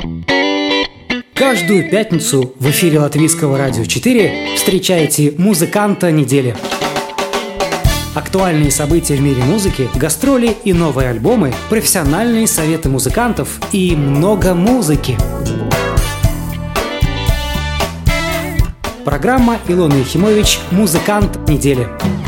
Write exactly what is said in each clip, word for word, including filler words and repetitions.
Каждую пятницу в эфире Латвийского радио четыре встречайте музыканта недели. Актуальные события в мире музыки, гастроли и новые альбомы, профессиональные советы музыкантов и много музыки. Программа Илона Ехимович «Музыкант недели».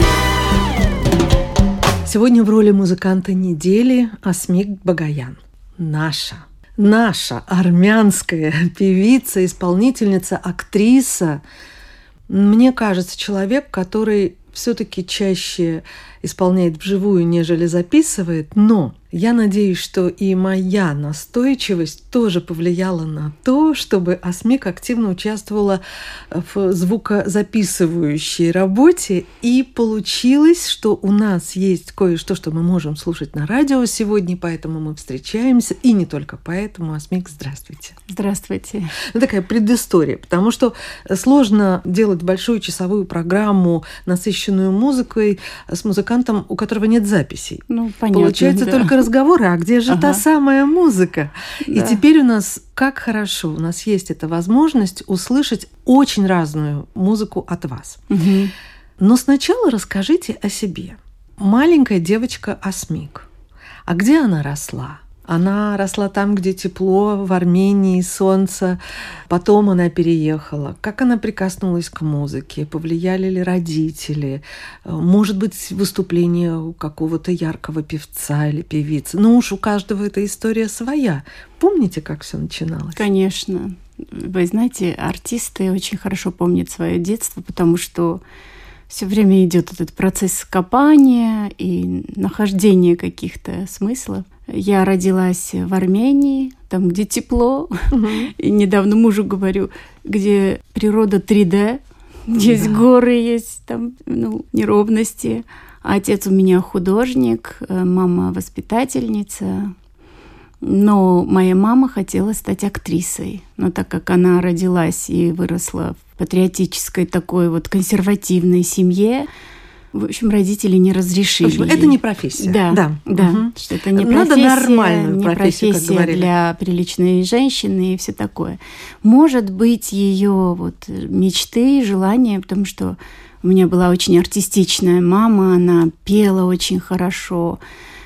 Сегодня в роли музыканта недели Асмик Багаян. Наша, наша армянская певица, исполнительница, актриса. Мне кажется, человек, который все-таки чаще исполняет вживую, нежели записывает, но я надеюсь, что и моя настойчивость тоже повлияла на то, чтобы Асмик активно участвовала в звукозаписывающей работе, и получилось, что у нас есть кое-что, что мы можем слушать на радио сегодня, поэтому мы встречаемся, и не только поэтому. Асмик, здравствуйте. Здравствуйте. Ну, такая предыстория, потому что сложно делать большую часовую программу, насыщенную музыкой, с музыкантом, у которого нет записей. Ну, понятно. Получается, да. только разговоры, а где же ага. та самая музыка? Да. И теперь у нас, как хорошо, у нас есть эта возможность услышать очень разную музыку от вас. Угу. Но сначала расскажите о себе. Маленькая девочка Асмик. А где она росла? Она росла там, где тепло, в Армении, солнце. Потом она переехала. Как она прикоснулась к музыке? Повлияли ли родители? Может быть, выступление у какого-то яркого певца или певицы? Ну уж у каждого эта история своя. Помните, как все начиналось? Конечно. Вы знаете, артисты очень хорошо помнят свое детство, потому что все время идет этот процесс копания и нахождения каких-то смыслов. Я родилась в Армении, там, где тепло. Uh-huh. И недавно мужу говорю, где природа три дэ, есть да. горы, есть там ну, неровности. А отец у меня художник, мама воспитательница. Но моя мама хотела стать актрисой. Но так как она родилась и выросла в патриотической такой вот консервативной семье, в общем, родители не разрешили. В общем, это не профессия. Да, да, да угу. что это не Надо профессия, нормальную не профессию, профессия как для приличной женщины и все такое. Может быть, ее вот мечты, желания, потому что у меня была очень артистичная мама, она пела очень хорошо,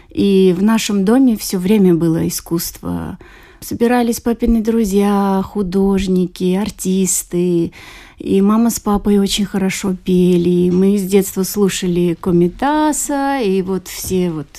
и в нашем доме все время было искусство. Собирались папины друзья, художники, артисты. И мама с папой очень хорошо пели. Мы с детства слушали Комитаса и вот все вот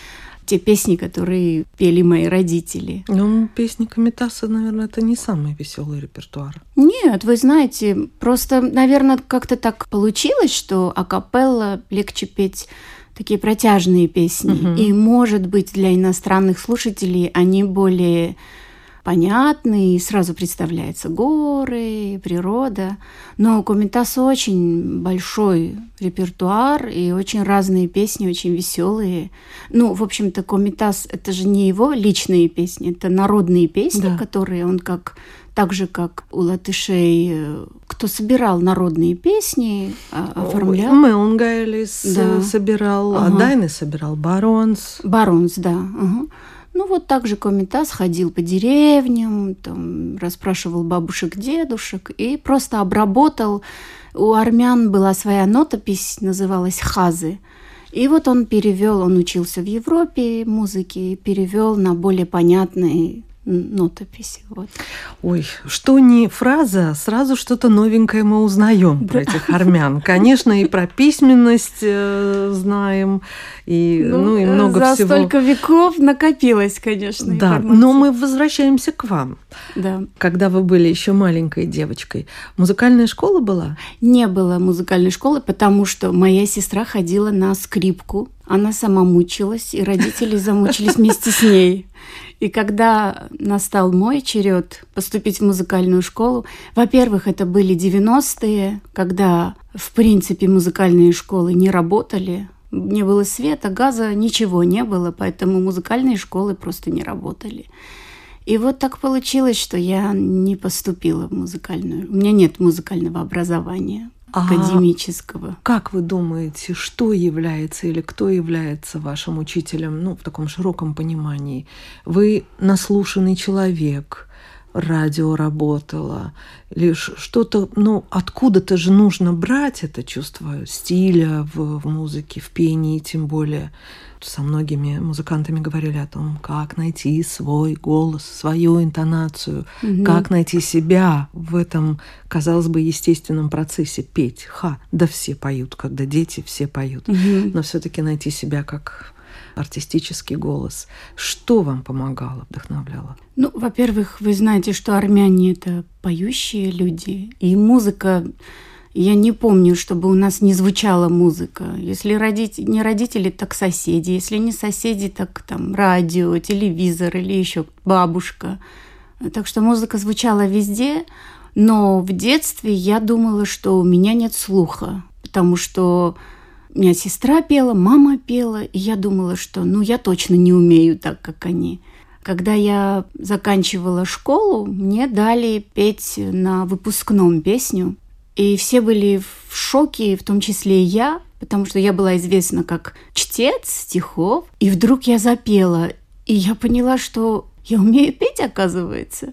те песни, которые пели мои родители. Ну, песни Комитаса, наверное, это не самый веселый репертуар. Нет, вы знаете, просто, наверное, как-то так получилось, что акапелла легче петь такие протяжные песни. Угу. И, может быть, для иностранных слушателей они более понятны, и сразу представляются горы, природа. Но у Комитаса очень большой репертуар и очень разные песни, очень веселые. Ну, в общем-то, Комитас — это же не его личные песни, это народные песни, да. которые он как... Так же, как у латышей, кто собирал народные песни, оформлял. Мелнгайлис да. собирал, ага. Дайны собирал, Баронс. Баронс, да. Ага. Ну, вот так же Комитас ходил по деревням, там, расспрашивал бабушек, дедушек и просто обработал. У армян была своя нотопись, называлась «Хазы». И вот он перевел, он учился в Европе музыке, перевел на более понятный нотописи. Вот. Ой, что не фраза, сразу что-то новенькое мы узнаем про этих армян. Конечно, и про письменность э, знаем, и, ну, ну, и много за всего. За столько веков накопилось, конечно, да, информация. Но мы возвращаемся к вам. Да. Когда вы были еще маленькой девочкой, музыкальная школа была? Не было музыкальной школы, потому что моя сестра ходила на скрипку. Она сама мучилась, и родители замучились вместе с ней. И когда настал мой черед поступить в музыкальную школу, во-первых, это были девяностые, когда, в принципе, музыкальные школы не работали. Не было света, газа, ничего не было, поэтому музыкальные школы просто не работали. И вот так получилось, что я не поступила в музыкальную. У меня нет музыкального образования. академического. А как вы думаете, что является или кто является вашим учителем, ну, в таком широком понимании? Вы наслушанный человек, радио работало, или что-то, ну, откуда-то же нужно брать это чувство стиля в, в музыке, в пении, тем более. Со многими музыкантами говорили о том, как найти свой голос, свою интонацию, угу. как найти себя в этом, казалось бы, естественном процессе петь. Ха, да все поют, когда дети, все поют. Угу. Но все-таки найти себя как артистический голос. Что вам помогало, вдохновляло? Ну, во-первых, вы знаете, что армяне — это поющие люди, и музыка... Я не помню, чтобы у нас не звучала музыка. Если родители, не родители, так соседи. Если не соседи, так там радио, телевизор или еще бабушка. Так что музыка звучала везде. Но в детстве я думала, что у меня нет слуха. Потому что у меня сестра пела, мама пела. И я думала, что ну я точно не умею так, как они. Когда я заканчивала школу, мне дали петь на выпускном песню. И все были в шоке, в том числе и я, потому что я была известна как чтец стихов. И вдруг я запела, и я поняла, что я умею петь, оказывается.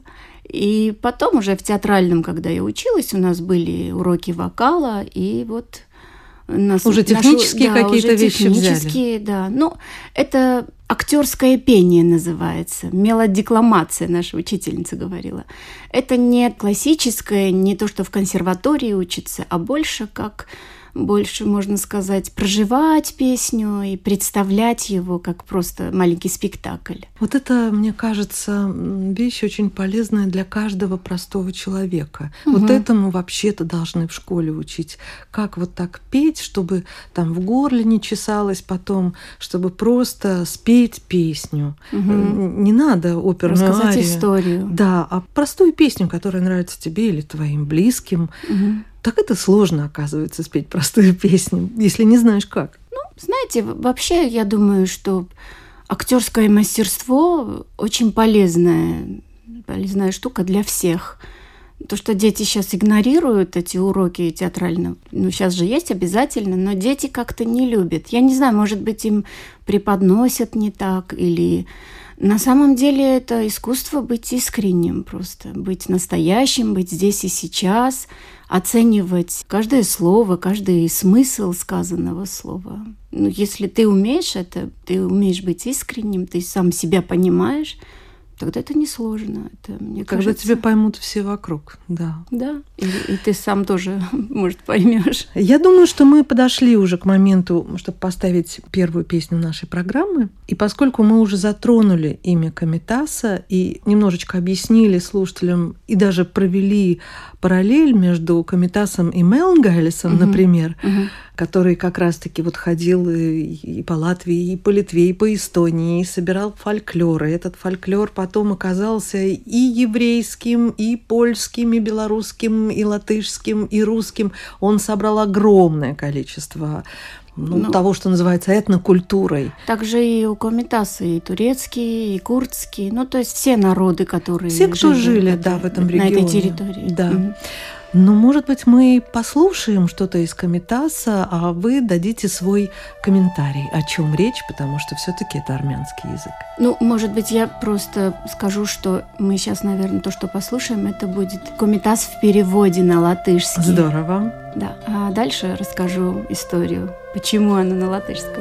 И потом уже в театральном, когда я училась, у нас были уроки вокала, и вот... Нас, уже технические нашу, какие-то да, вещи технические, взяли. Да. Ну, это актерское пение называется, мелодикламация, наша учительница говорила. Это не классическое, не то, что в консерватории учится, а больше как, больше, можно сказать, проживать песню и представлять его как просто маленький спектакль. Вот это, мне кажется, вещь очень полезная для каждого простого человека. Угу. Вот этому вообще-то должны в школе учить. Как вот так петь, чтобы там в горле не чесалось потом, чтобы просто спеть песню. Угу. Не надо оперную рассказать арию. Историю. Да, а простую песню, которая нравится тебе или твоим близким. Угу. Так это сложно, оказывается, спеть простую песню, если не знаешь как. Ну, знаете, вообще, я думаю, что актерское мастерство очень полезная, полезная штука для всех. То, что дети сейчас игнорируют эти уроки театрального, ну, сейчас же есть обязательно, но дети как-то не любят. Я не знаю, может быть, им преподносят не так, или... На самом деле это искусство быть искренним просто, быть настоящим, быть здесь и сейчас, оценивать каждое слово, каждый смысл сказанного слова. Ну, если ты умеешь это, ты умеешь быть искренним, ты сам себя понимаешь, тогда это несложно. Это, мне Когда кажется... тебя поймут все вокруг, да. Да, и, и ты сам тоже, может, поймешь. Я думаю, что мы подошли уже к моменту, чтобы поставить первую песню нашей программы. И поскольку мы уже затронули имя Комитаса и немножечко объяснили слушателям и даже провели параллель между Комитасом и Мелнгайлисом, угу. например, угу. который как раз-таки вот ходил и по Латвии, и по Литве, и по Эстонии, и собирал фольклор. И этот фольклор потом оказался и еврейским, и польским, и белорусским, и латышским, и русским. Он собрал огромное количество ну, ну, того, что называется этнокультурой. Также и у Комитаса и турецкий, и курдский, ну, то есть все народы, которые все, кто жили, жили это, да, в этом на регионе. этой территории. Да. Угу. Ну, может быть, мы послушаем что-то из Комитаса, а вы дадите свой комментарий, о чем речь, потому что все-таки это армянский язык. Ну, может быть, я просто скажу, что мы сейчас, наверное, то, что послушаем, это будет Комитас в переводе на латышский. Здорово. Да, а дальше расскажу историю, почему она на латышском.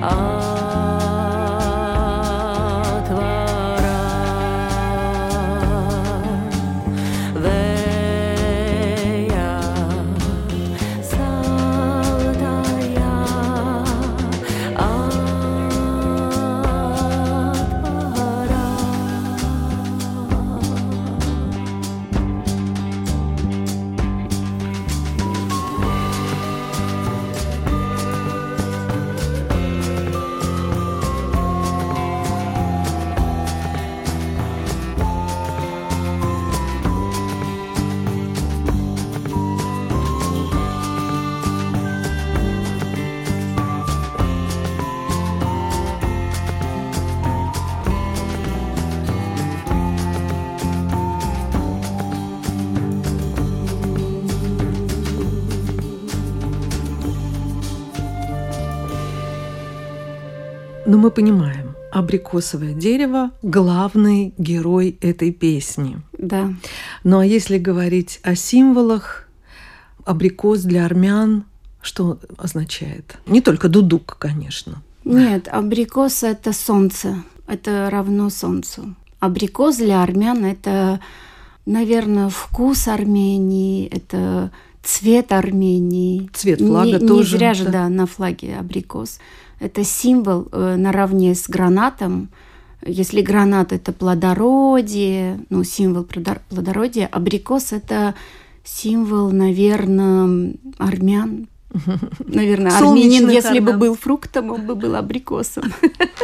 Но мы понимаем, абрикосовое дерево – главный герой этой песни. Да. Ну а если говорить о символах, абрикос для армян что означает? Не только дудук, конечно. Нет, абрикос – это солнце, это равно солнцу. Абрикос для армян – это, наверное, вкус Армении, это цвет Армении. Цвет флага не, тоже. Не зря же, да. да, на флаге абрикос. Это символ э, наравне с гранатом. Если гранат – это плодородие, ну, символ плодородия, абрикос – это символ, наверное, армян. Наверное, армянин, если бы был фруктом, он бы был абрикосом.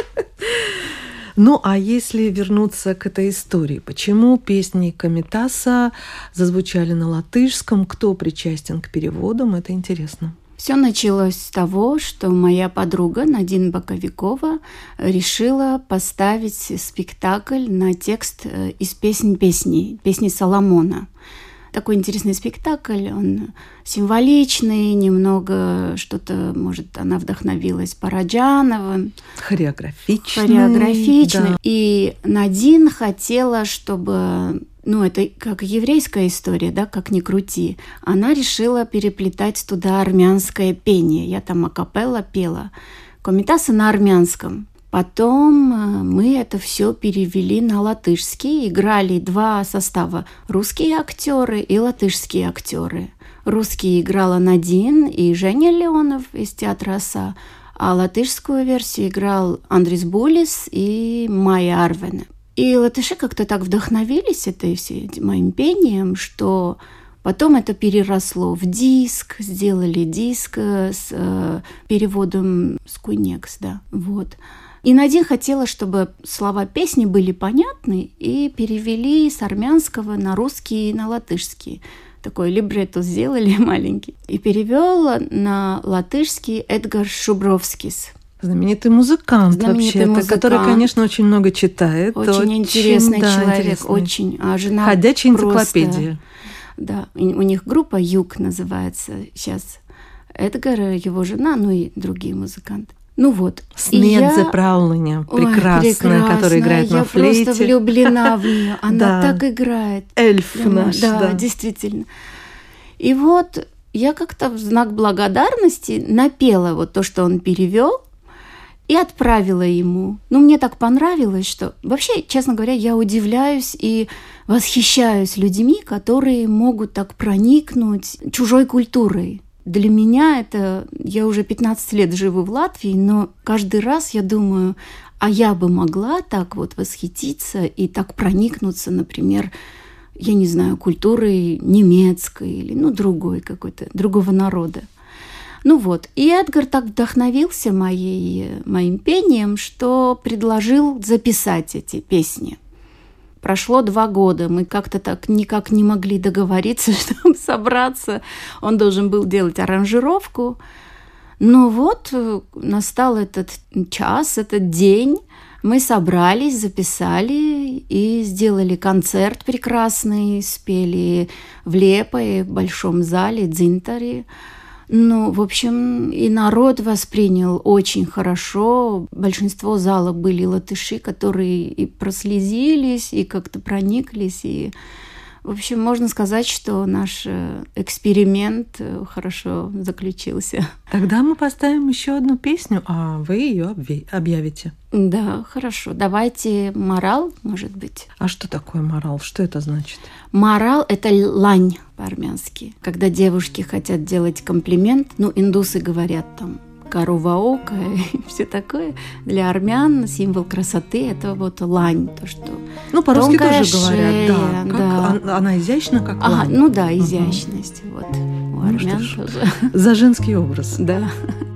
Ну, а если вернуться к этой истории, почему песни Комитаса зазвучали на латышском, кто причастен к переводам, это интересно. Все началось с того, что моя подруга Надин Боковикова решила поставить спектакль на текст из песен песни, песни Соломона. Такой интересный спектакль, он символичный, немного что-то, может, она вдохновилась Параджановым. Хореографичный. Хореографичный. Да. И Надин хотела, чтобы... Ну, это как еврейская история, да, как ни крути. Она решила переплетать туда армянское пение. Я там акапелла пела. Комитаса на армянском. Потом мы это все перевели на латышский. Играли два состава. Русские актеры и латышские актеры. Русский играла Надин и Женя Леонов из театра «Оса», а латышскую версию играл Андрис Булис и Майя Арвене. И латыши как-то так вдохновились этой всей моим пением, что потом это переросло в диск, сделали диск с э, переводом с Куйнекс, да, вот. И Надин хотела, чтобы слова песни были понятны, и перевели с армянского на русский и на латышский. Такой либретто сделали маленький. И перевел на латышский Эдгар Шубровскис. Знаменитый музыкант, Знаменитый вообще-то, музыкант. который, конечно, очень много читает. Очень, очень интересный да, человек, интересный. очень. А жена ходячая просто... энциклопедия. Да, у них группа «Юг» называется сейчас. Эдгар, его жена, ну и другие музыканты. Ну вот. Снедзе Праулиня, прекрасная, которая играет я на флейте. Я просто влюблена в нее. Она так играет. Эльф наш, да. Да, действительно. И вот я как-то в знак благодарности напела вот то, что он перевел, и отправила ему. Ну, мне так понравилось, что... Вообще, честно говоря, я удивляюсь и восхищаюсь людьми, которые могут так проникнуть чужой культурой. Для меня это... Я уже пятнадцать лет живу в Латвии, но каждый раз я думаю, а я бы могла так вот восхититься и так проникнуться, например, я не знаю, культурой немецкой или, ну, другой какой-то, другого народа. Ну вот, и Эдгар так вдохновился моей, моим пением, что предложил записать эти песни. Прошло два года, мы как-то так никак не могли договориться, чтобы собраться. Он должен был делать аранжировку. Ну вот, настал этот час, этот день. Мы собрались, записали и сделали концерт прекрасный, спели в Лепое, в большом зале, Дзинтаре. Ну, в общем, и народ воспринял очень хорошо. Большинство зала были латыши, которые и прослезились, и как-то прониклись. И В общем, можно сказать, что наш эксперимент хорошо заключился. Тогда мы поставим еще одну песню, а вы ее объявите. Да, хорошо. Давайте «Морал», может быть. А что такое морал? Что это значит? Морал – это лань по-армянски. Когда девушки хотят делать комплимент, ну, индусы говорят там коровоокая и все такое. Для армян символ красоты – это вот лань, то, что ну, по-русски тоже шея, говорят, да. Как, да. Она, она изящна, как ага, лань. Ну да, изящность. Угу. Вот. У армян ну, тоже. За женский образ. Да.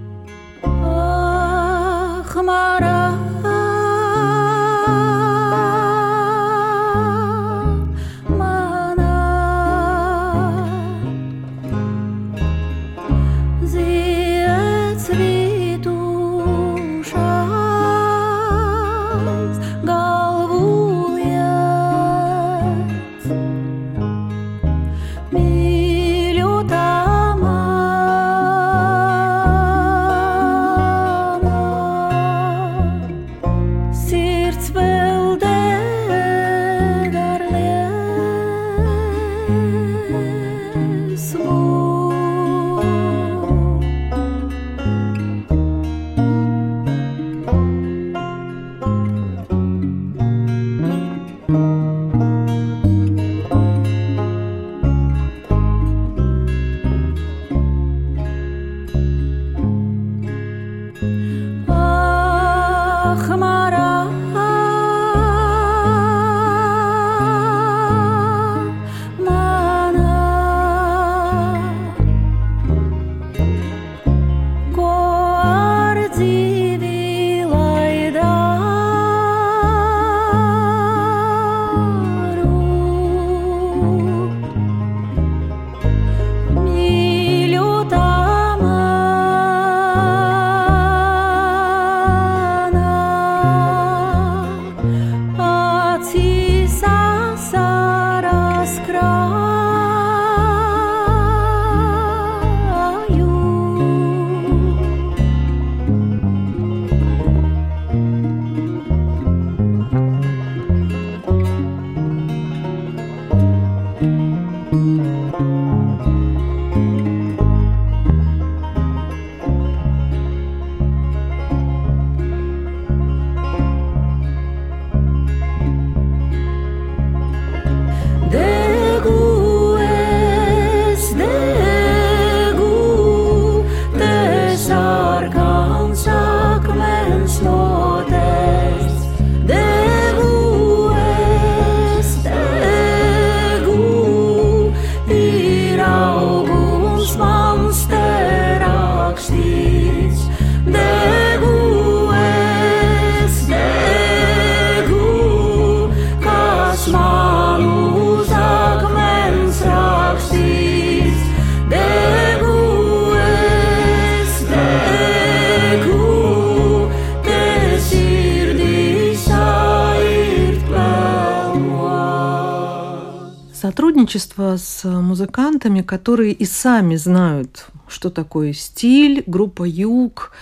Сотрудничество с музыкантами, которые и сами знают, что такое стиль, группа «Юг».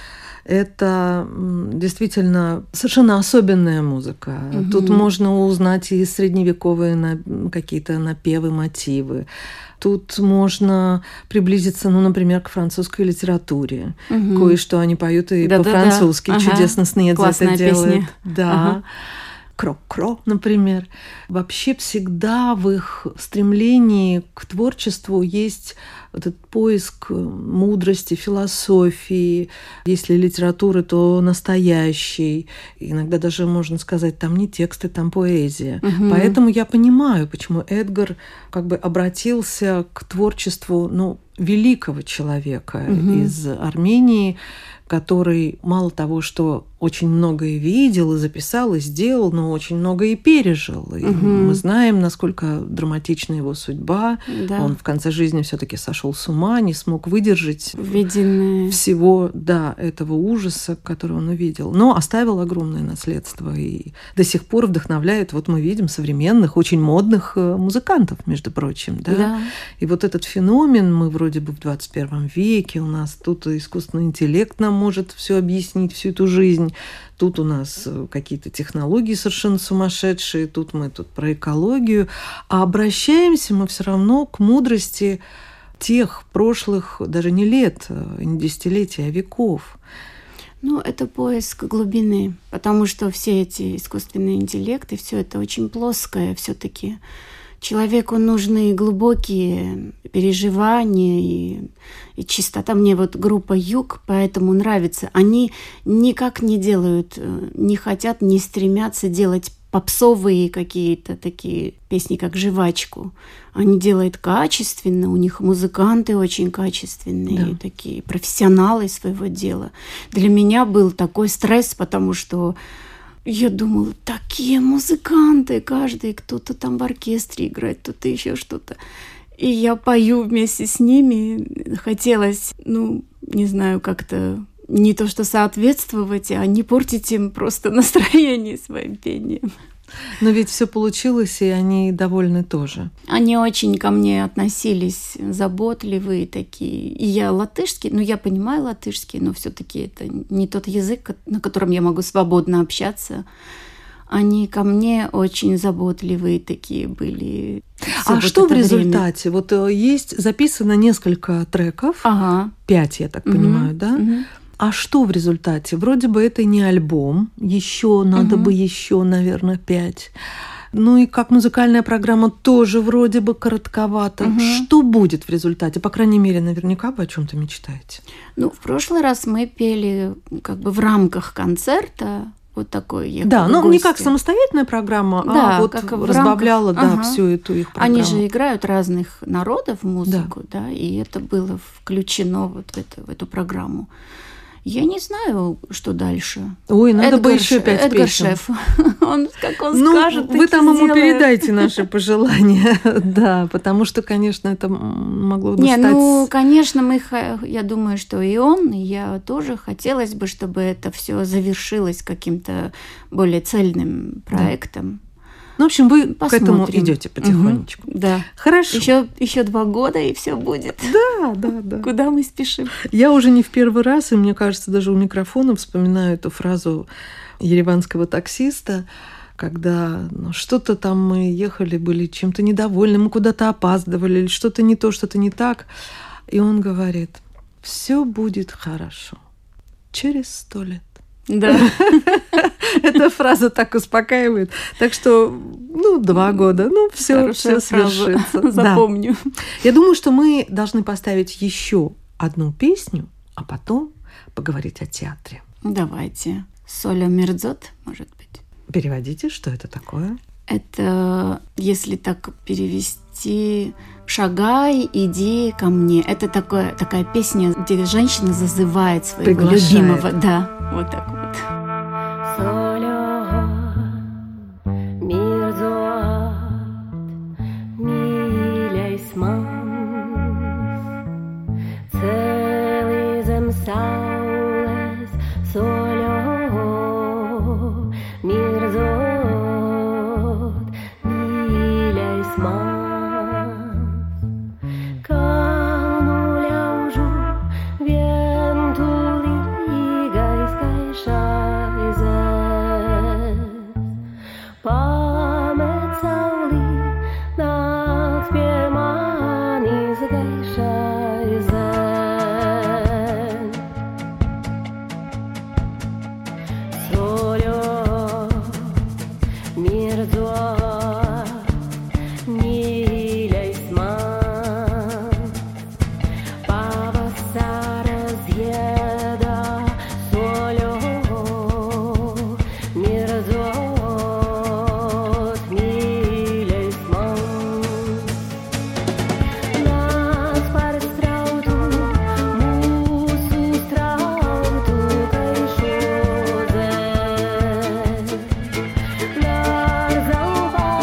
Это действительно совершенно особенная музыка. Угу. Тут можно узнать и средневековые какие-то напевы, мотивы. Тут можно приблизиться, ну, например, к французской литературе. Угу. Кое-что они поют и да, по-французски. Да, да. Чудесно Снедзе это делает. Да. Ага. Крок-кро, например. Вообще всегда в их стремлении к творчеству есть этот поиск мудрости, философии. Если литературы, то настоящей. Иногда даже можно сказать, там не тексты, там поэзия. Угу. Поэтому я понимаю, почему Эдгар как бы обратился к творчеству, ну, великого человека угу. из Армении, который мало того, что очень многое видел и записал, и сделал, но очень многое и пережил. И угу. мы знаем, насколько драматична его судьба. Да. Он в конце жизни все-таки сошел с ума, не смог выдержать Виденное. всего да, этого ужаса, который он увидел. Но оставил огромное наследство и до сих пор вдохновляет. Вот мы видим современных, очень модных музыкантов, между прочим. Да? Да. И вот этот феномен, мы вроде бы в двадцать первом веке, у нас тут искусственный интеллект нам может все объяснить, всю эту жизнь. уровень, тут у нас какие-то технологии совершенно сумасшедшие, тут мы тут про экологию, а обращаемся мы все равно к мудрости тех прошлых, даже не лет, не десятилетий, а веков. Ну, это поиск глубины, потому что все эти искусственные интеллекты, все это очень плоское все-таки. Человеку нужны глубокие переживания и, и чистота. Мне вот группа «Юг» поэтому нравится. Они никак не делают, не хотят, не стремятся делать попсовые какие-то такие песни, как «Жвачку». Они делают качественно, у них музыканты очень качественные, да. Такие профессионалы своего дела. Для меня был такой стресс, потому что я думала, такие музыканты, каждый кто-то там в оркестре играет, кто-то еще что-то. И я пою вместе с ними. Хотелось, ну, не знаю, как-то не то что соответствовать, а не портить им просто настроение своим пением. Но ведь все получилось, и они довольны тоже. Они очень ко мне относились, заботливые такие. И я латышский, ну я понимаю латышский, но все-таки это не тот язык, на котором я могу свободно общаться. Они ко мне очень заботливые такие были. А вот что в результате? Время. Вот есть записано несколько треков, ага. пять, я так угу. понимаю, да? Угу. А что в результате? Вроде бы это не альбом, еще надо угу. бы еще, наверное, пять. Ну и как музыкальная программа тоже вроде бы коротковато. Угу. Что будет в результате? По крайней мере, наверняка вы о чем-то мечтаете. Ну, в прошлый раз мы пели как бы в рамках концерта. Вот такой я Да, но гости. Не как самостоятельная программа, да, а вот как разбавляла рамках, да, ага. всю эту их программу. Они же играют разных народов музыку, да, да и это было включено вот в, это, в эту программу. Я не знаю, что дальше. Ой, надо Эдгар, бы еще пять Эдгар песен. Шеф. Он, как он ну, скажет, вы там ему сделает. передайте наши пожелания. Да, потому что, конечно, это могло бы Не, стать... ну, конечно, мы, я думаю, что и он, и я тоже хотелось бы, чтобы это все завершилось каким-то более цельным проектом. Да. Ну, в общем, вы Посмотрим. К этому идете потихонечку. Угу, да. Хорошо. Еще, еще два года, и все будет. Да, да, да. Куда мы спешим? Я уже не в первый раз, и мне кажется, даже у микрофона вспоминаю эту фразу ереванского таксиста, когда ну, что-то там мы ехали, были чем-то недовольны, мы куда-то опаздывали, или что-то не то, что-то не так. И он говорит, все будет хорошо через сто лет. Да. Эта фраза так успокаивает. Так что, ну, два года, ну, все, все свершится. Запомню. Да. Я думаю, что мы должны поставить еще одну песню, а потом поговорить о театре. Давайте. Соля мерзот, может быть. Переводите, что это такое? Это, если так перевести, «Шагай, иди ко мне». Это такое, такая песня, где женщина зазывает своего Приглашает. любимого. Да, вот так вот. Dar zauba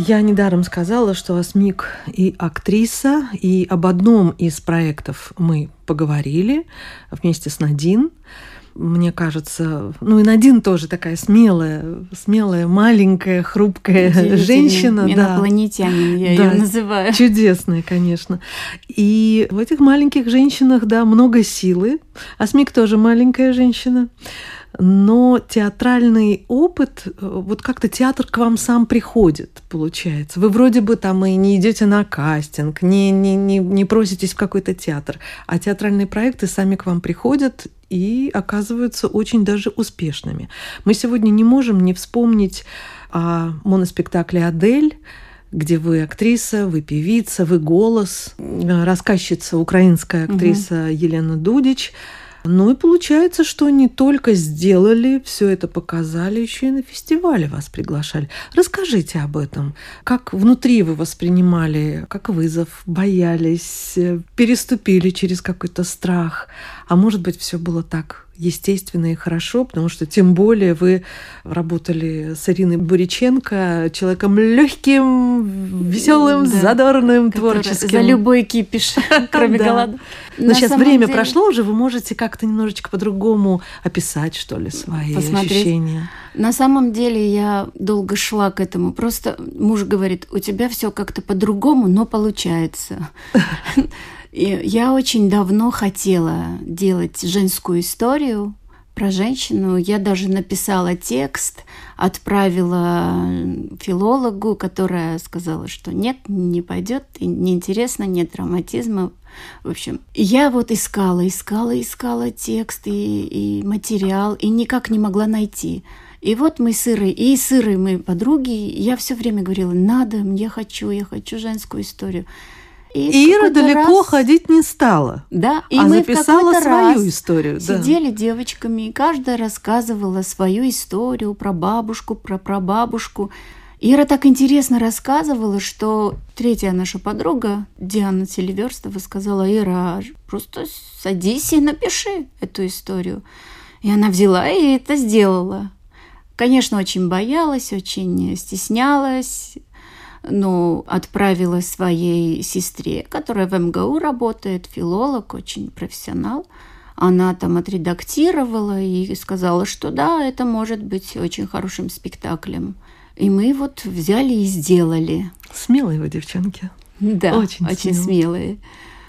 Я недаром сказала, что Асмик и актриса, и об одном из проектов мы поговорили вместе с Надин. Мне кажется, ну и Надин тоже такая смелая, смелая, маленькая, хрупкая женщина. Инопланетянин, да. я да, ее называю. Чудесная, конечно. И в этих маленьких женщинах, да, много силы. Асмик тоже маленькая женщина. Но театральный опыт, вот как-то театр к вам сам приходит, получается. Вы вроде бы там и не идете на кастинг, не, не, не, не проситесь в какой-то театр, а театральные проекты сами к вам приходят и оказываются очень даже успешными. Мы сегодня не можем не вспомнить о моноспектакле «Адель», где вы актриса, вы певица, вы голос, рассказчица, украинская актриса угу. Елена Дудич. Ну и получается, что не только сделали, все это показали, еще и на фестивале вас приглашали. Расскажите об этом. Как внутри вы воспринимали, как вызов, боялись, переступили через какой-то страх? А может быть, все было так естественно и хорошо, потому что тем более вы работали с Ириной Буриченко, человеком легким, веселым, да, задорным, творческим. За любой кипиш, кроме голода. Но сейчас время прошло уже, вы можете как-то немножечко по-другому описать, что ли, свои ощущения. На самом деле я долго шла к этому. Просто муж говорит, у тебя все как-то по-другому, но получается. И я очень давно хотела делать женскую историю про женщину. Я даже написала текст, отправила филологу, которая сказала, что нет, не пойдет, неинтересно, нет драматизма. В общем, я вот искала, искала, искала текст и, и материал, и никак не могла найти. И вот мы с Ирой, и с Ирой мы подруги, я все время говорила, надо, я хочу, я хочу женскую историю. И Ира далеко раз... ходить не стала, да, и а мы записала свою историю. Сидели да. девочками, и каждая рассказывала свою историю про бабушку, про прабабушку. Ира так интересно рассказывала, что третья наша подруга, Диана Селиверстова, сказала, Ира, просто садись и напиши эту историю. И она взяла и это сделала. Конечно, очень боялась, очень стеснялась, но отправила своей сестре, которая в эм гэ у работает, филолог, очень профессионал. Она там отредактировала и сказала, что да, это может быть очень хорошим спектаклем. И мы вот взяли и сделали. Смелые вы, девчонки. Да, очень, очень смелые.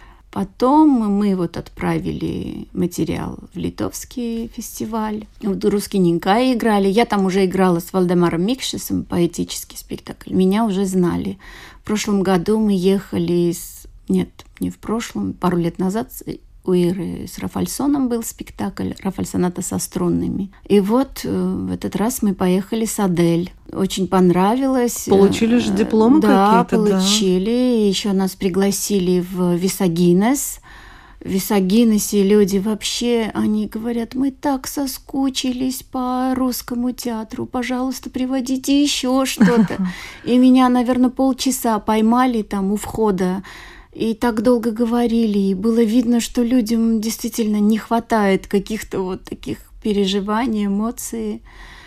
Потом мы вот отправили материал в литовский фестиваль. В Друскиненкае играли. Я там уже играла с Вальдемаром Микшесом, поэтический спектакль. Меня уже знали. В прошлом году мы ехали с... Нет, не в прошлом, пару лет назад у Иры с Рафальсоном был спектакль «Рафальсоната со струнными». И вот в этот раз мы поехали с «Адель». Очень понравилось. Получили же дипломы да, какие-то, получили. да, получили. Еще нас пригласили в Висагинес. В Висагинесе люди вообще, они говорят, мы так соскучились по русскому театру, пожалуйста, приводите еще что-то. И меня, наверное, полчаса поймали там у входа. И так долго говорили, и было видно, что людям действительно не хватает каких-то вот таких переживаний, эмоций.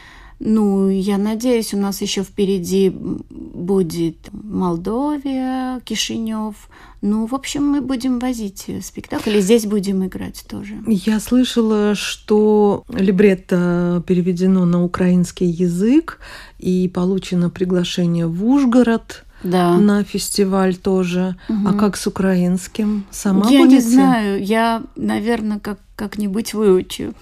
Ну, я надеюсь, у нас еще впереди будет Молдовия, Кишинев. Ну, в общем, мы будем возить спектакль, и здесь будем играть тоже. Я слышала, что либретто переведено на украинский язык, и получено приглашение в Ужгород. Да. На фестиваль тоже. Угу. А как с украинским? Сама я будете? Я не знаю. Я, наверное, как, как-нибудь выучу.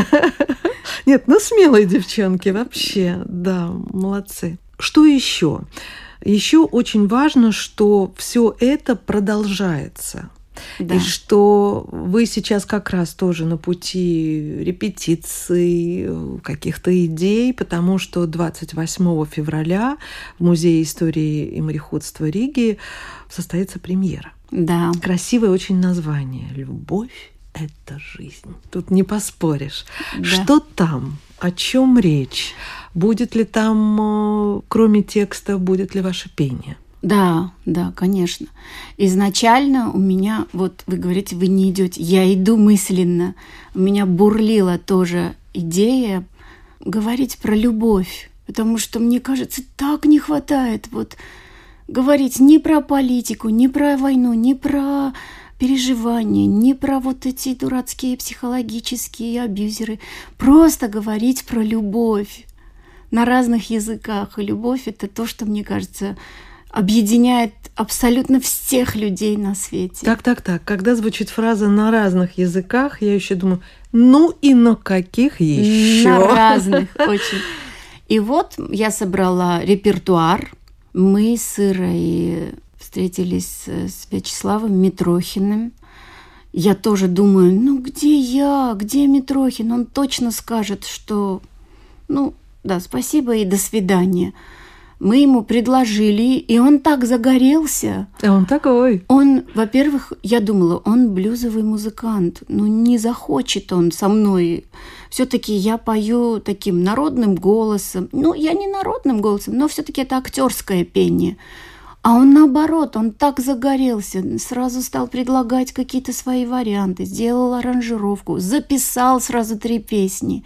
Нет, ну смелые девчонки вообще. Да, молодцы. Что еще? Еще очень важно, что все это продолжается. Да. И что вы сейчас как раз тоже на пути репетиций, каких-то идей, потому что двадцать восьмого февраля в Музее истории и мореходства Риги состоится премьера. Да. Красивое очень название «Любовь – это жизнь». Тут не поспоришь. Да. Что там? О чем речь? Будет ли там, кроме текста, будет ли ваше пение? Да, да, конечно. Изначально у меня, вот вы говорите, вы не идете, я иду мысленно. У меня бурлила тоже идея говорить про любовь. потому что, мне кажется, так не хватает вот говорить не про политику, не про войну, не про переживания, не про вот эти дурацкие психологические абьюзеры, просто говорить про любовь на разных языках. И любовь — это то, что, мне кажется, объединяет абсолютно всех людей на свете. Так, так, так. Когда звучит фраза «на разных языках», я еще думаю, ну и на каких еще? На разных, очень. И вот я собрала репертуар. Мы с Ирой встретились с Вячеславом Митрохиным. Я тоже думаю, ну где я, где Митрохин? Он точно скажет, что, ну да, спасибо и до свидания. Мы ему предложили, и он так загорелся. А он такой. Он, во-первых, я думала, он блюзовый музыкант. Ну, не захочет он со мной. Все-таки я пою таким народным голосом. Ну, я не народным голосом, но все-таки это актерское пение. А он наоборот, он так загорелся, сразу стал предлагать какие-то свои варианты, сделал аранжировку, записал сразу три песни.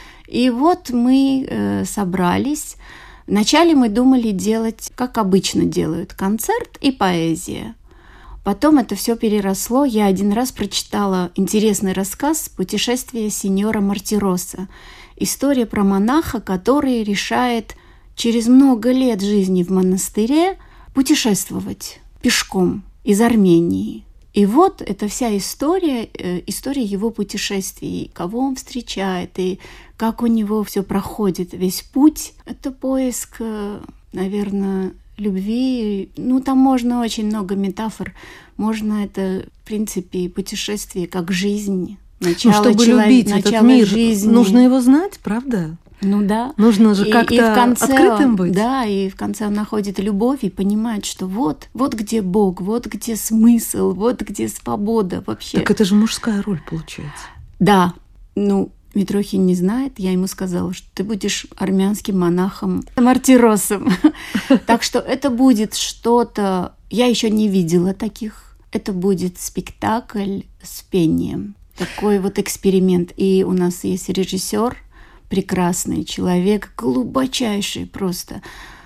И вот мы э, собрались. Вначале мы думали делать, как обычно делают, концерт и поэзия. Потом это все переросло. Я один раз прочитала интересный рассказ «Путешествие сеньора Мартироса». История про монаха, который решает через много лет жизни в монастыре путешествовать пешком из Армении. И вот эта вся история, э, история его путешествий, кого он встречает и как у него все проходит, весь путь. Это поиск, э, наверное, любви. Ну, там можно очень много метафор. Можно это, в принципе, путешествие как жизнь. Начало ну, чтобы человек, любить этот мир, жизни. Нужно его знать, правда? Ну да. Нужно же и, как-то и в конце открытым он, быть. Да, и в конце он находит любовь и понимает, что вот, вот где Бог, вот где смысл, вот где свобода вообще. Так это же мужская роль получается. Да, ну, Митрохин не знает, я ему сказала, что ты будешь армянским монахом Мартиросом. Так что это будет что-то, я еще не видела таких, это будет спектакль с пением, такой вот эксперимент. И у нас есть режиссер, прекрасный человек, глубочайший просто.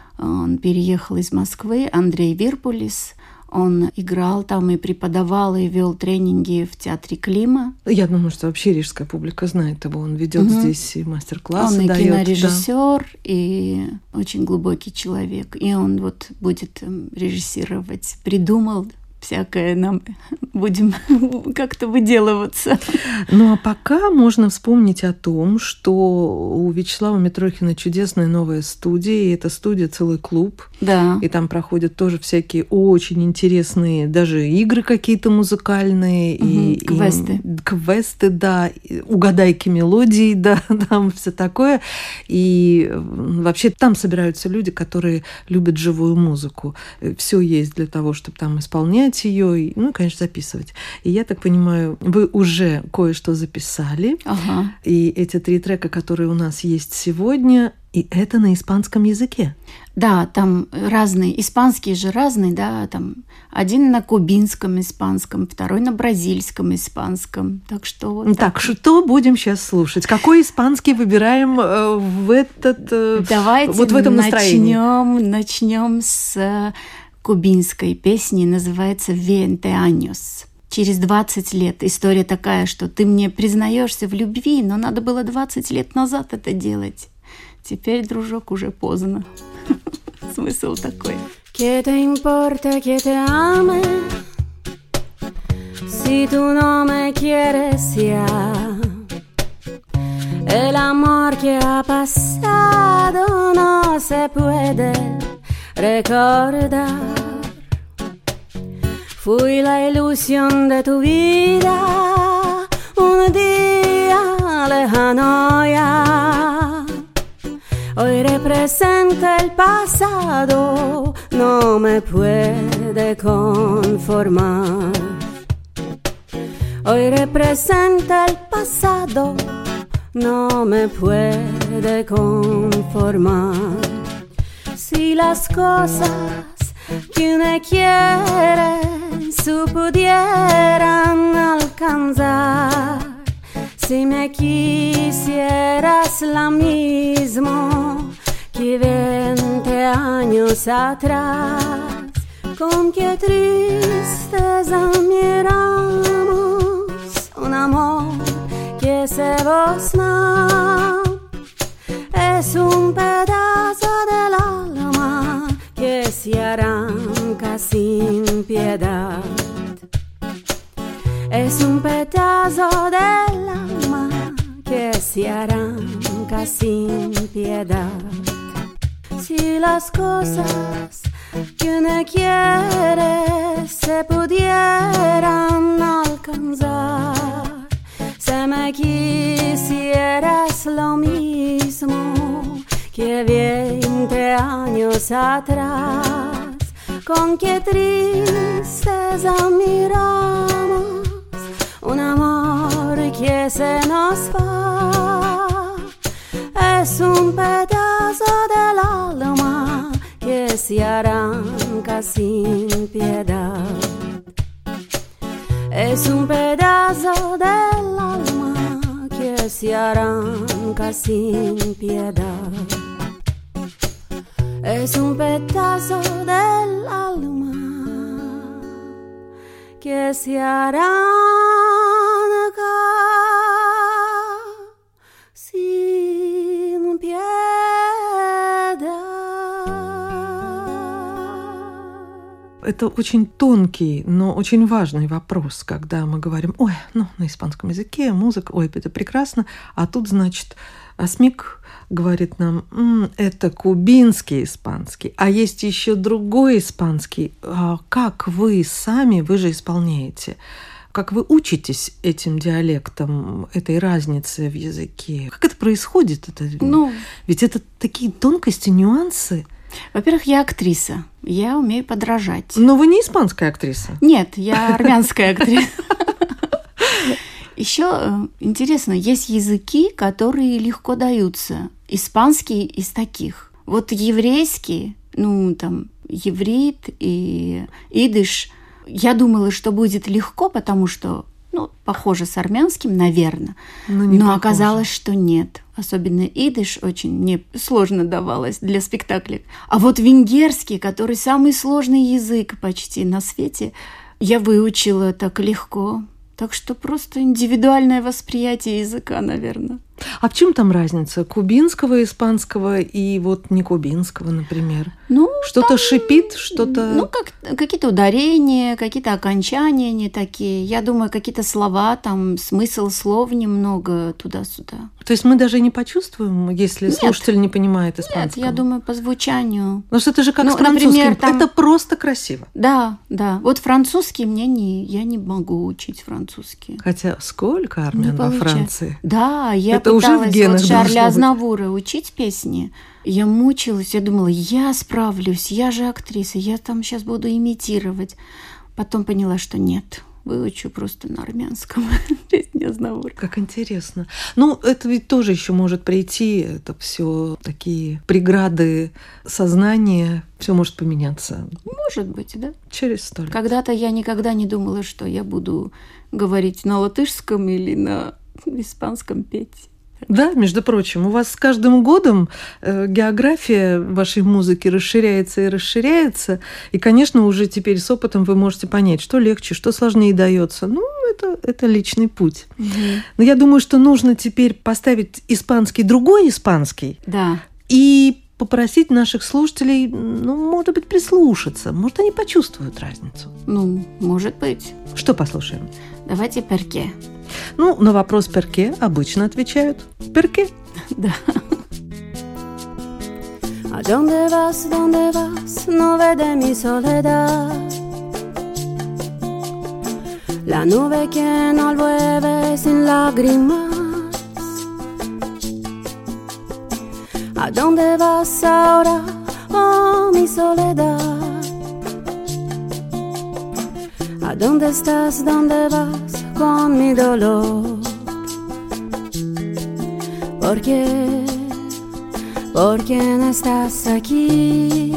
Он переехал из Москвы, Андрей Вирпулис. Он играл там и преподавал, и вел тренинги в театре Клима. Я думаю, что вообще рижская публика знает его. Он ведет угу. здесь и мастер-классы. Он и дает, кинорежиссер, да. И очень глубокий человек. И он вот будет режиссировать. Придумал всякое, нам будем как-то выделываться. Ну а пока можно вспомнить о том, что у Вячеслава Митрохина чудесная новая студия, и эта студия целый клуб. Да. И там проходят тоже всякие очень интересные даже игры какие-то музыкальные. Угу, и, квесты. И, квесты, да. Угадайки мелодий, да, там все такое. И вообще там собираются люди, которые любят живую музыку. Все есть для того, чтобы там исполнять ее, ну, конечно, записывать. И я так понимаю, вы уже кое-что записали. Ага. И эти три трека, которые у нас есть сегодня, и это на испанском языке. Да, там разные, испанские же разные, да, там один на кубинском испанском, второй на бразильском испанском, так что вот так. Так, что будем сейчас слушать? Какой испанский выбираем в этот, Давайте вот в этом настроении? Начнем, начнем с кубинской песни, называется «Veinte años». Через двадцать лет. История такая, что ты мне признаешься в любви, но надо было двадцать лет назад это делать. Теперь, дружок, уже поздно. Смысл такой. ¿Qué te importa que te ame? Si tú no me quieres ya. El amor que ha pasado no se puede recordar. Fui la ilusión de tu vida, un día lejano ya. Hoy representa el pasado, no me puede conformar. Hoy representa el pasado, no me puede conformar. Si las cosas que uno quiere se pudieran alcanzar, si me quisieras la mismo que y veinte años atrás, con qué tristeza miramos un amor que se bosna. Es un pedazo del alma que se arranca sin piedad. Es un pedazo del alma que se arranca sin piedad. Si las cosas que uno quiere se pudieran alcanzar, se me quisieras lo mismo que veinte años atrás. Con qué tristeza miramos un amor que se nos va. Es un pedazo del alma que se arranca sin piedad. Es un pedazo del alma que se arranca sin piedad. Es un pedazo del alma que se arranca sin piedad. Это очень тонкий, но очень важный вопрос, когда мы говорим, ой, ну, на испанском языке музыка, ой, это прекрасно, а тут, значит, Асмик говорит нам, м-м, это кубинский испанский, а есть еще другой испанский. А как вы сами, вы же исполняете, как вы учитесь этим диалектам, этой разнице в языке? Как это происходит? Это, ну, ведь это такие тонкости, нюансы. Во-первых, я актриса, я умею подражать. Но вы не испанская актриса. Нет, я армянская актриса. Еще интересно, есть языки, которые легко даются. Испанский из таких. Вот еврейский, ну там еврит и идиш. Я думала, что будет легко, потому что, ну, похоже с армянским, наверное. Но, не Но похоже. оказалось, что нет. Особенно идиш очень мне сложно давалось для спектаклей. А вот венгерский, который самый сложный язык почти на свете, я выучила так легко. Так что просто индивидуальное восприятие языка, наверное. А в чем там разница кубинского, испанского и вот не кубинского, например? Ну, что-то там, шипит, что-то... Ну, как, какие-то ударения, какие-то окончания не такие. Я думаю, какие-то слова, там смысл слов немного туда-сюда. То есть мы даже не почувствуем, если Нет. слушатель не понимает испанского? Нет, я думаю, по звучанию. Ну, что это же как ну, с французским. Например, там... Это просто красиво. Да, да. Вот французский мне не... Я не могу учить французский. Хотя сколько армян во Франции? Да, я это уже в генах вот Шарля быть. Азнавура учить песни. Я мучилась, я думала, я справлюсь, я же актриса, я там сейчас буду имитировать. Потом поняла, что нет, выучу просто на армянском песни Азнавура. Как интересно. Ну, это ведь тоже еще может прийти, это все такие преграды сознания, все может поменяться. Может быть, да. Через сто лет. Когда-то я никогда не думала, что я буду говорить на латышском или на испанском петь. Да, между прочим, у вас с каждым годом э, география вашей музыки расширяется и расширяется. И, конечно, уже теперь с опытом вы можете понять, что легче, что сложнее дается. Ну, это, это личный путь. Угу. Но я думаю, что нужно теперь поставить испанский, другой испанский. Да. И попросить наших слушателей, ну, может быть, прислушаться. Может, они почувствуют разницу. Ну, может быть. Что послушаем? Давайте перке. Ну, на вопрос перке обычно отвечают перке. Да. ¿A dónde vas, dónde vas? No ve de mi soledad. La nube que no llueve sin lágrimas. ¿A dónde vas ahora, oh mi soledad? ¿A dónde estás, dónde vas con mi dolor? ¿Por qué? ¿Por qué no estás aquí?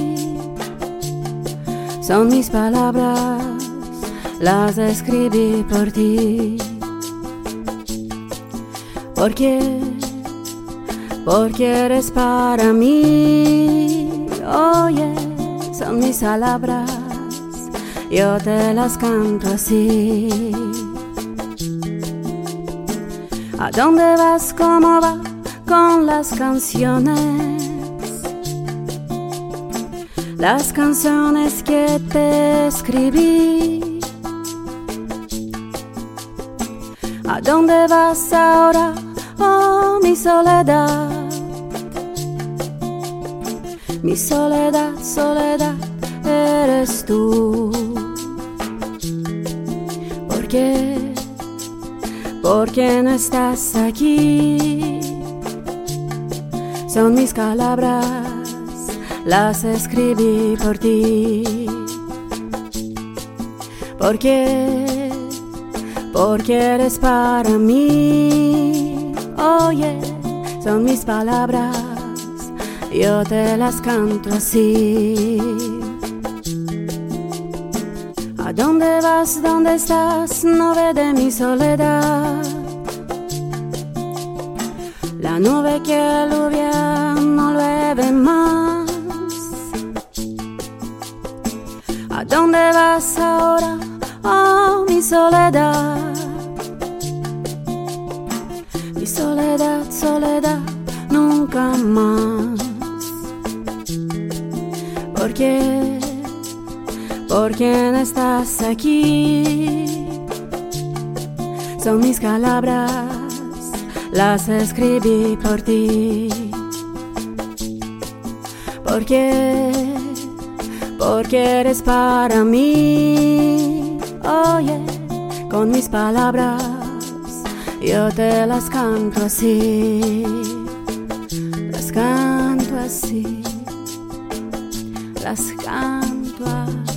Son mis palabras, las escribí por ti. ¿Por qué? porque eres para mí. Oye, son mis palabras, yo te las canto así. ¿A dónde vas? ¿Cómo va con las canciones? Las canciones que te escribí. ¿A dónde vas ahora? Oh, mi soledad. Mi soledad, soledad, eres tú. ¿Por qué? ¿Por qué no estás aquí? Son mis palabras, las escribí por ti. ¿Por qué? Porque eres para mí. Oye, son mis palabras, yo te las canto así. ¿A dónde vas? ¿Dónde estás? Nube de mi soledad. La nube que aluvia no llueve más. ¿A dónde vas ahora? Oh, mi soledad. Mi soledad, soledad, nunca más. ¿Por qué? ¿Por qué no estás aquí? Son mis palabras, las escribí por ti. ¿Por qué? Porque eres para mí. Oye, con mis palabras, yo te las canto así. Las canto así. Las canto así.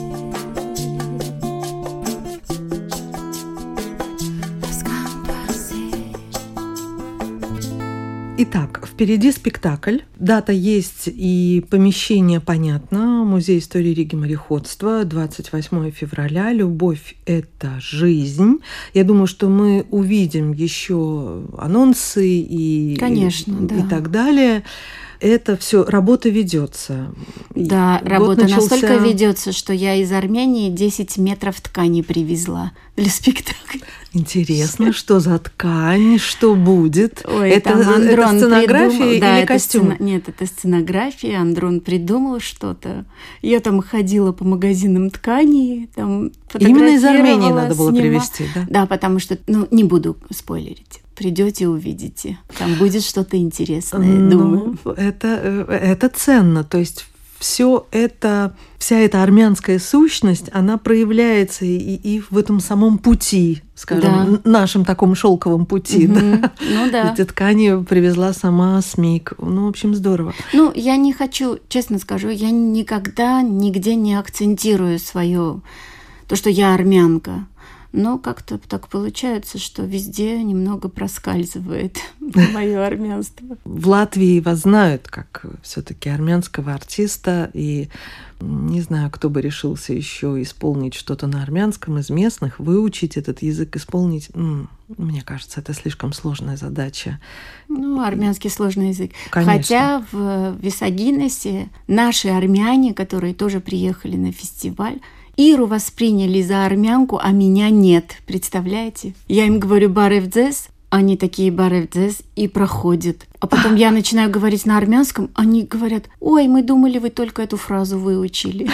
Итак, впереди спектакль. Дата есть и помещение понятно. Музей истории Риги мореходства, двадцать восьмое февраля. «Любовь – это жизнь». Я думаю, что мы увидим еще анонсы и, Конечно, и, да. и так далее. Это все, работа ведется. Да, Год работа начался... настолько ведется, что я из Армении десять метров ткани привезла для спектакля. Интересно, что за ткань, что будет? Ой, это, там Андрон это сценография придумал, или да, костюм? Это сцена... Нет, это сценография. Андрон придумал что-то. Я там ходила по магазинам тканей, там Именно из Армении фотографировала, надо было снима... привезти, да? Да, потому что, ну, не буду спойлерить. Придете, увидите. Там будет что-то интересное, ну, думаю. Это, это ценно. То есть все это, вся эта армянская сущность, она проявляется и, и в этом самом пути, скажем, да. нашем таком шелковом пути. Угу. Да? Ну да. Эти ткани привезла сама СМИК. Ну, в общем, здорово. Ну, я не хочу, честно скажу, я никогда нигде не акцентирую свое, то, что я армянка. Но как-то так получается, что везде немного проскальзывает мое армянство. В Латвии вас знают как все-таки армянского артиста, и не знаю, кто бы решился еще исполнить что-то на армянском из местных, выучить этот язык, исполнить. Мне кажется, это слишком сложная задача. Ну, армянский сложный язык. Конечно. Хотя в Висагинесе наши армяне, которые тоже приехали на фестиваль, Иру восприняли за армянку, а меня нет. Представляете? Я им говорю «баревдзес», они такие «баревдзес» и проходят. А потом я начинаю говорить на армянском, они говорят «Ой, мы думали, вы только эту фразу выучили».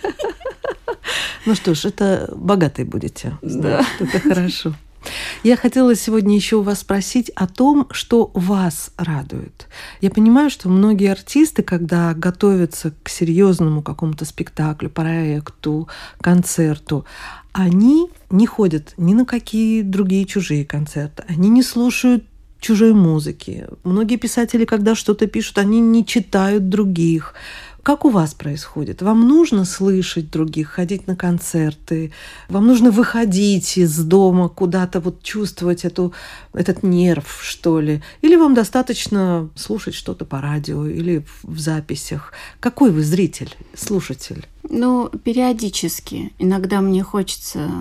Ну что ж, это богатые будете. Да. Это хорошо. Я хотела сегодня еще у вас спросить о том, что вас радует. Я понимаю, что многие артисты, когда готовятся к серьезному какому-то спектаклю, проекту, концерту, они не ходят ни на какие другие чужие концерты, они не слушают чужой музыки. Многие писатели, когда что-то пишут, они не читают других. Как у вас происходит? Вам нужно слышать других, ходить на концерты? Вам нужно выходить из дома куда-то, вот чувствовать эту, этот нерв, что ли? Или вам достаточно слушать что-то по радио или в записях? Какой вы зритель, слушатель? Ну, периодически. Иногда мне хочется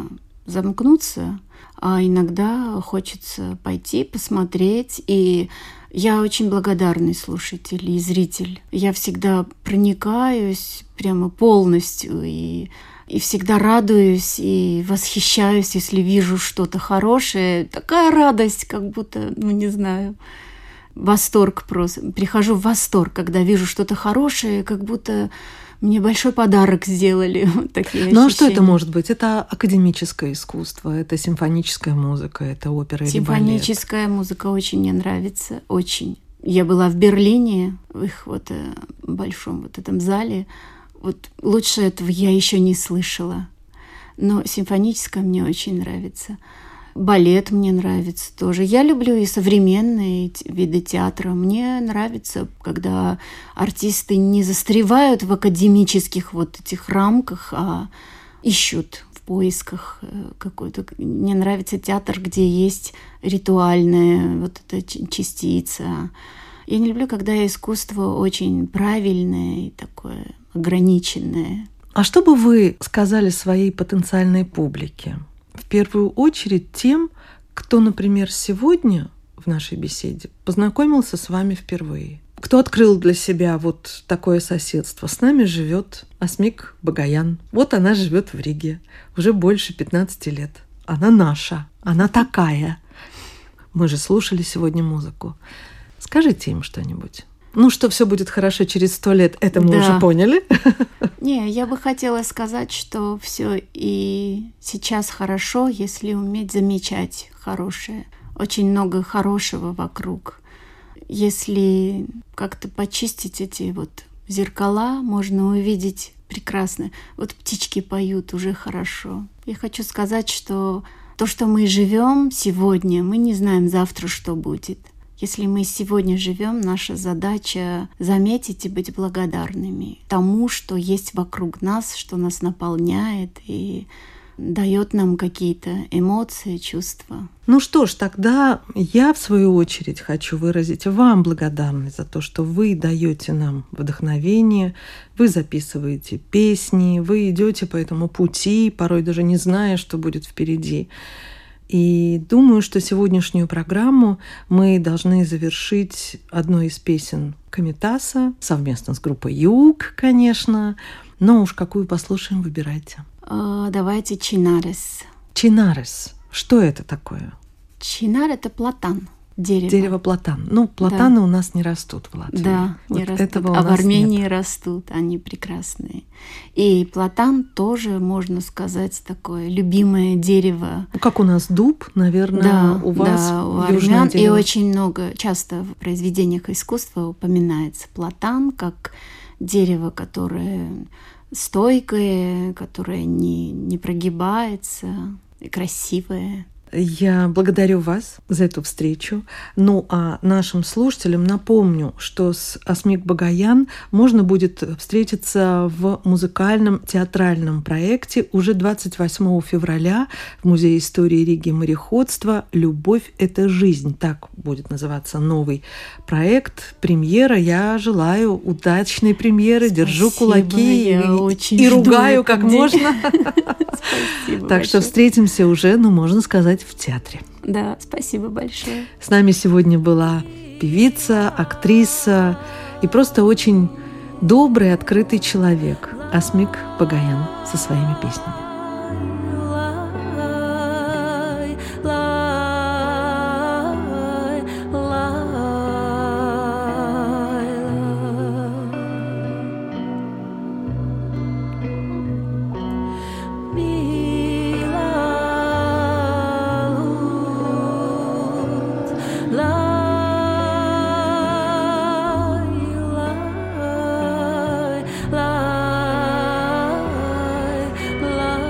замкнуться, а иногда хочется пойти, посмотреть. И я очень благодарный слушатель и зритель. Я всегда проникаюсь прямо полностью и, и всегда радуюсь и восхищаюсь, если вижу что-то хорошее. Такая радость, как будто, ну не знаю, восторг просто. Прихожу в восторг, когда вижу что-то хорошее, как будто мне большой подарок сделали. Вот такие ощущения. Ну а что это может быть? Это академическое искусство, это симфоническая музыка, это опера или балет? Симфоническая музыка очень мне нравится, очень. Я была в Берлине, в их вот большом вот этом зале. Вот лучше этого я еще не слышала. Но симфоническая мне очень нравится. Балет мне нравится тоже. Я люблю и современные виды театра. Мне нравится, когда артисты не застревают в академических вот этих рамках, а ищут в поисках какой-то. Мне нравится театр, где есть ритуальная вот эта частица. Я не люблю, когда искусство очень правильное и такое ограниченное. А что бы вы сказали своей потенциальной публике? В первую очередь тем, кто, например, сегодня в нашей беседе познакомился с вами впервые. Кто открыл для себя вот такое соседство. С нами живет Асмик Багаян. Вот она живет в Риге уже больше пятнадцати лет. Она наша, она такая. Мы же слушали сегодня музыку. Скажите им что-нибудь. Ну, что все будет хорошо через сто лет, это мы да. уже поняли. Не, я бы хотела сказать, что все и сейчас хорошо, если уметь замечать хорошее. Очень много хорошего вокруг. Если как-то почистить эти вот зеркала, можно увидеть прекрасно. Вот птички поют, уже хорошо. Я хочу сказать, что то, что мы живем сегодня, мы не знаем завтра, что будет. Если мы сегодня живем, наша задача заметить и быть благодарными тому, что есть вокруг нас, что нас наполняет и дает нам какие-то эмоции, чувства. Ну что ж, тогда я, в свою очередь, хочу выразить вам благодарность за то, что вы даете нам вдохновение, вы записываете песни, вы идете по этому пути, порой даже не зная, что будет впереди. И думаю, что сегодняшнюю программу мы должны завершить одной из песен Комитаса, совместно с группой «Юг», конечно. Но уж какую послушаем, выбирайте. А, давайте «Чинарес». «Чинарес». Что это такое? Чинар — это платан. Дерево. Дерево платан. Ну, платаны да. у нас не растут в Латвии. Да, вот не растут. А в Армении нет. растут, они прекрасные. И платан тоже, можно сказать, такое любимое дерево. Ну, как у нас дуб, наверное, да, у вас да, у армян. И очень много, часто в произведениях искусства упоминается платан как дерево, которое стойкое, которое не, не прогибается, и красивое. Я благодарю вас за эту встречу. Ну а нашим слушателям напомню, что с Асмик Багаян можно будет встретиться в музыкальном театральном проекте уже двадцать восьмого февраля в Музее истории Риги мореходства «Любовь – это жизнь». Так будет называться новый проект. Премьера. Я желаю удачной премьеры. Спасибо, держу кулаки и, и ругаю как день. Можно. Спасибо так большое. Что встретимся уже, ну, можно сказать, в театре. Да, спасибо большое. С нами сегодня была певица, актриса и просто очень добрый, открытый человек Асмик Багаян со своими песнями. La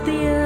the